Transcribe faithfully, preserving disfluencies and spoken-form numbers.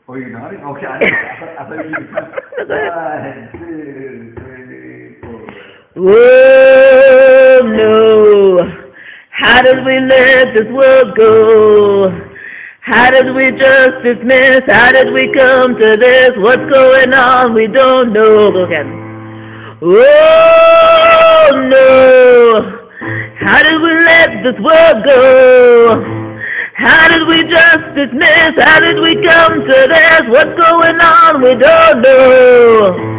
Oh, you're nodding? Okay, I, I, thought, I thought you were count. One, two, three, four. Oh no, how did we let this world go? How did we just dismiss? How did we come to this? What's going on? We don't know. Go again. Oh no! How did we let this world go? How did we just dismiss? How did we come to this? What's going on? We don't know.